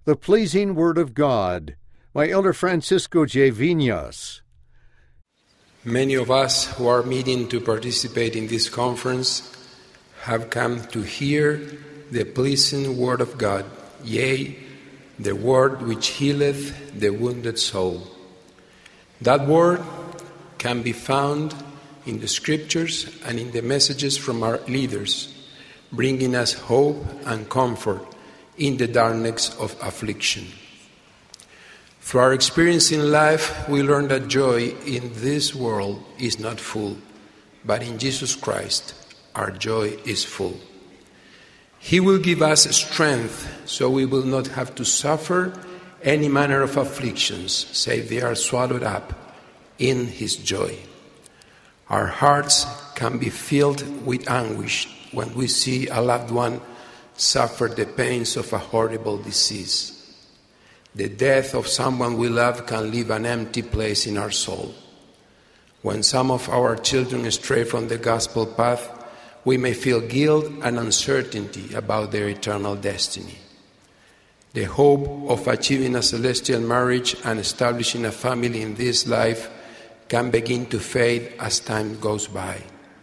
The Pleasing Word of God by Elder Francisco J. Viñas. Many of us who are meeting to participate in this conference have come to hear the pleasing Word of God, yea, the Word which healeth the wounded soul. That Word can be found in the Scriptures and in the messages from our leaders, bringing us hope and comfort in the darkness of affliction. Through our experience in life, we learn that joy in this world is not full, but in Jesus Christ, our joy is full. He will give us strength so we will not have to suffer any manner of afflictions, save they are swallowed up in His joy. Our hearts can be filled with anguish when we see a loved one suffer the pains of a horrible disease. The death of someone we love can leave an empty place in our soul. When some of our children stray from the gospel path, we may feel guilt and uncertainty about their eternal destiny. The hope of achieving a celestial marriage and establishing a family in this life can begin to fade as time goes by.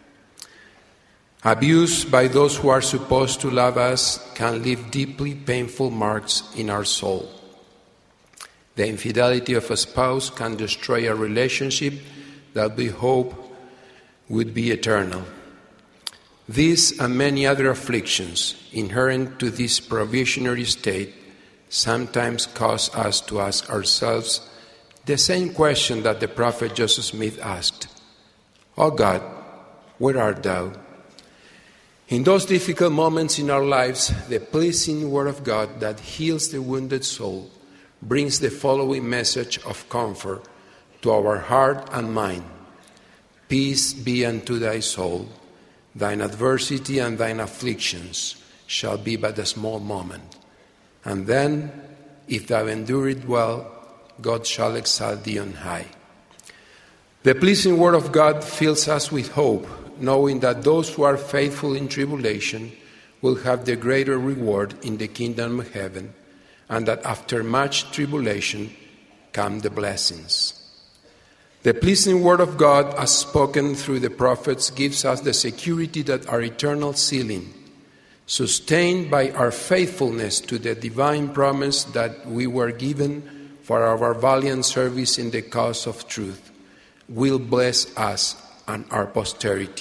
Abuse by those who are supposed to love us can leave deeply painful marks in our soul. The infidelity of a spouse can destroy a relationship that we hope would be eternal. These and many other afflictions inherent to this probationary state sometimes cause us to ask ourselves the same question that the prophet Joseph Smith asked: "O God, where art thou?" In those difficult moments in our lives, the pleasing Word of God that heals the wounded soul brings the following message of comfort to our heart and mind. Peace be unto thy soul. Thine adversity and thine afflictions shall be but a small moment. And then, if thou endure it well, God shall exalt thee on high. The pleasing Word of God fills us with hope, knowing that those who are faithful in tribulation will have the greater reward in the kingdom of heaven, and that after much tribulation come the blessings. The pleasing Word of God, as spoken through the prophets, gives us the security that our eternal sealing, sustained by our faithfulness to the divine promise that we were given for our valiant service in the cause of truth, will bless us and our posterity.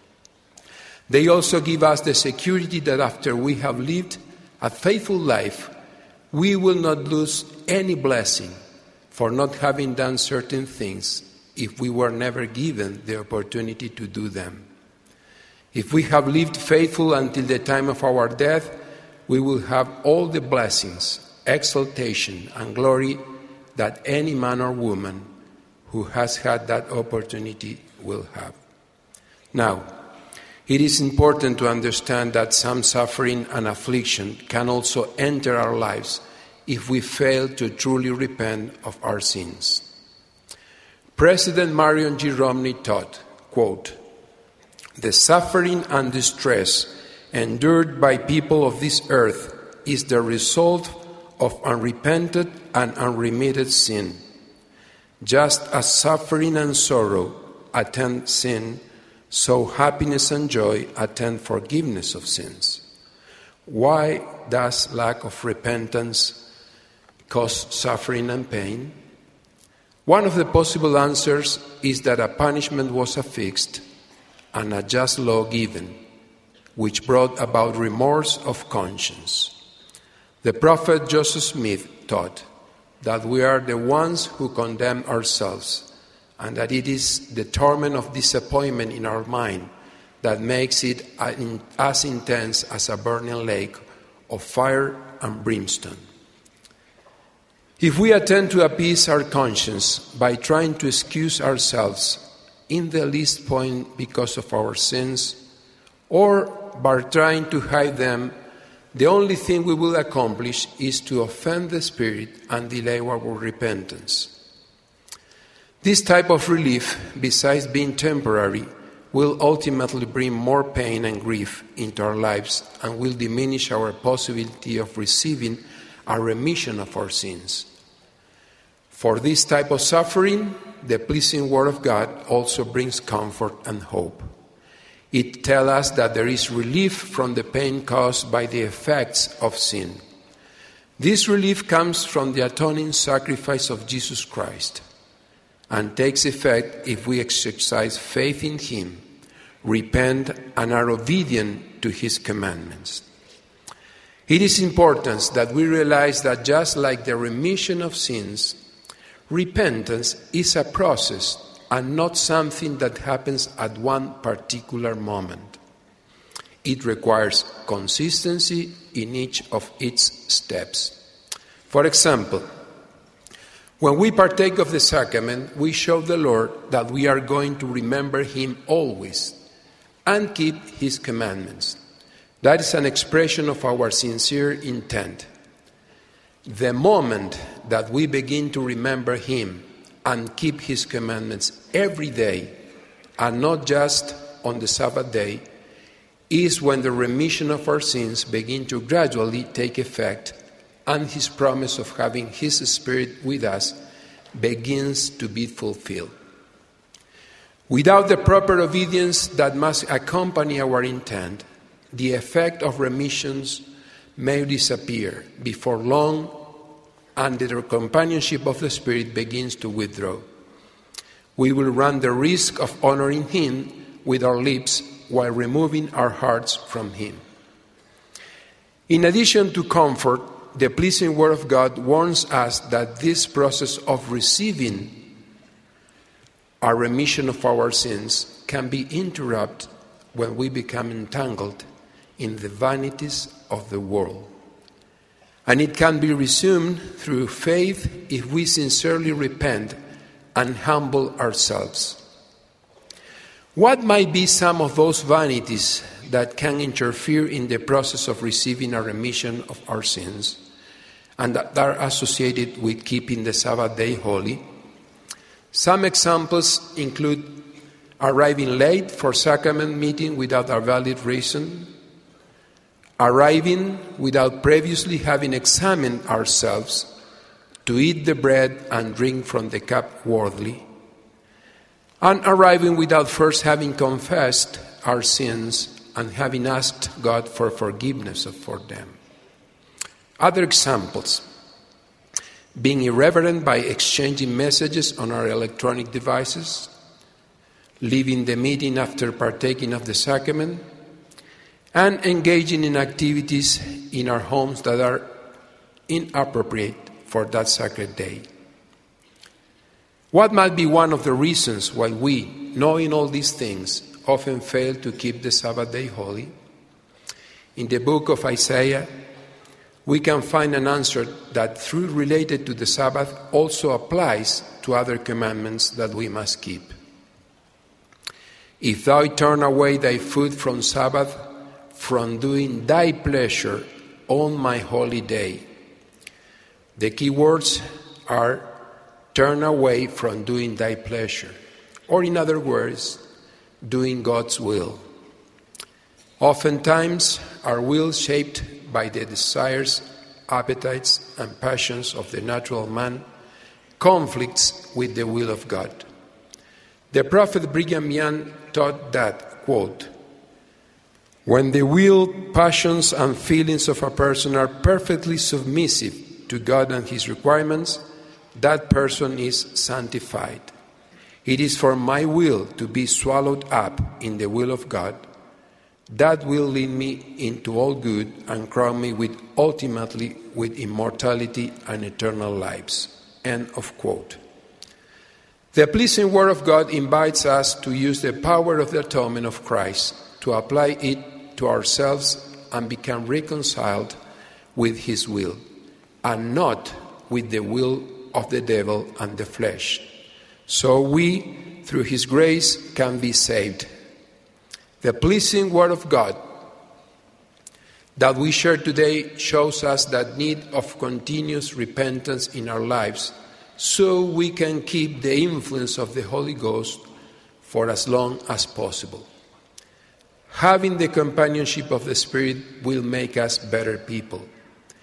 They also give us the security that after we have lived a faithful life, we will not lose any blessing for not having done certain things if we were never given the opportunity to do them. If we have lived faithful until the time of our death, we will have all the blessings, exaltation, and glory that any man or woman who has had that opportunity will have. Now, it is important to understand that some suffering and affliction can also enter our lives if we fail to truly repent of our sins. President Marion G. Romney taught, quote, "The suffering and distress endured by people of this earth is the result of unrepented and unremitted sin. Just as suffering and sorrow attend sin, so happiness and joy attend forgiveness of sins." Why does lack of repentance cause suffering and pain? One of the possible answers is that a punishment was affixed and a just law given, which brought about remorse of conscience. The prophet Joseph Smith taught that we are the ones who condemn ourselves, and that it is the torment of disappointment in our mind that makes it as intense as a burning lake of fire and brimstone. If we attempt to appease our conscience by trying to excuse ourselves in the least point because of our sins, or by trying to hide them, the only thing we will accomplish is to offend the Spirit and delay our repentance. This type of relief, besides being temporary, will ultimately bring more pain and grief into our lives and will diminish our possibility of receiving a remission of our sins. For this type of suffering, the pleasing Word of God also brings comfort and hope. It tells us that there is relief from the pain caused by the effects of sin. This relief comes from the atoning sacrifice of Jesus Christ and takes effect if we exercise faith in Him, repent, and are obedient to His commandments. It is important that we realize that just like the remission of sins, repentance is a process and not something that happens at one particular moment. It requires consistency in each of its steps. For example, when we partake of the sacrament, we show the Lord that we are going to remember Him always and keep His commandments. That is an expression of our sincere intent. The moment that we begin to remember Him and keep His commandments every day, and not just on the Sabbath day, is when the remission of our sins begin to gradually take effect and His promise of having His Spirit with us begins to be fulfilled. Without the proper obedience that must accompany our intent, the effect of remissions may disappear before long, and the companionship of the Spirit begins to withdraw. We will run the risk of honoring Him with our lips while removing our hearts from Him. In addition to comfort, the pleasing Word of God warns us that this process of receiving a remission of our sins can be interrupted when we become entangled in the vanities of the world. And it can be resumed through faith if we sincerely repent and humble ourselves. What might be some of those vanities that can interfere in the process of receiving a remission of our sins and that are associated with keeping the Sabbath day holy? Some examples include arriving late for sacrament meeting without a valid reason, arriving without previously having examined ourselves, to eat the bread and drink from the cup worthily, and arriving without first having confessed our sins and having asked God for forgiveness for them. Other examples: being irreverent by exchanging messages on our electronic devices, leaving the meeting after partaking of the sacrament, and engaging in activities in our homes that are inappropriate for that sacred day. What might be one of the reasons why we, knowing all these things, often fail to keep the Sabbath day holy? In the book of Isaiah, we can find an answer that, though related to the Sabbath, also applies to other commandments that we must keep. If thou turn away thy foot from Sabbath, from doing thy pleasure on my holy day. The key words are turn away from doing thy pleasure, or in other words, doing God's will. Oftentimes, our will, shaped by the desires, appetites, and passions of the natural man, conflicts with the will of God. The prophet Brigham Young taught that, quote, "When the will, passions, and feelings of a person are perfectly submissive to God and His requirements, that person is sanctified. It is for my will to be swallowed up in the will of God. That will lead me into all good and crown me ultimately with immortality and eternal lives." End of quote. The pleasing Word of God invites us to use the power of the atonement of Christ to apply it to ourselves and become reconciled with His will, and not with the will of the devil and the flesh. So we, through His grace, can be saved. The pleasing Word of God that we share today shows us that need of continuous repentance in our lives, so we can keep the influence of the Holy Ghost for as long as possible. Having the companionship of the Spirit will make us better people.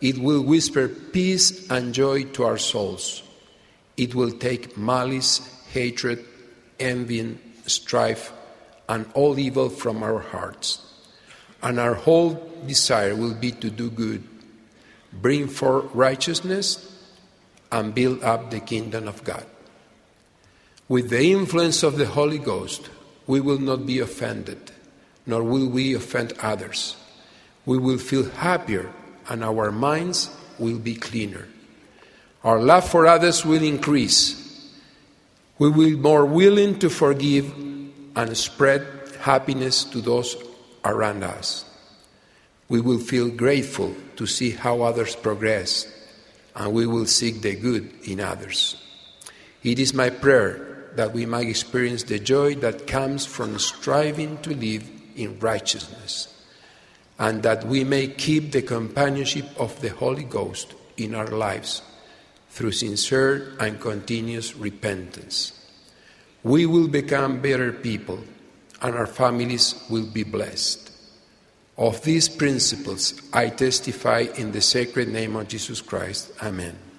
It will whisper peace and joy to our souls. It will take malice, hatred, envy, strife, and all evil from our hearts. And our whole desire will be to do good, bring forth righteousness, and build up the kingdom of God. With the influence of the Holy Ghost, we will not be offended, nor will we offend others. We will feel happier, and our minds will be cleaner. Our love for others will increase. We will be more willing to forgive and spread happiness to those around us. We will feel grateful to see how others progress, and we will seek the good in others. It is my prayer that we might experience the joy that comes from striving to live in righteousness, and that we may keep the companionship of the Holy Ghost in our lives through sincere and continuous repentance. We will become better people, and our families will be blessed. Of these principles I testify in the sacred name of Jesus Christ. Amen.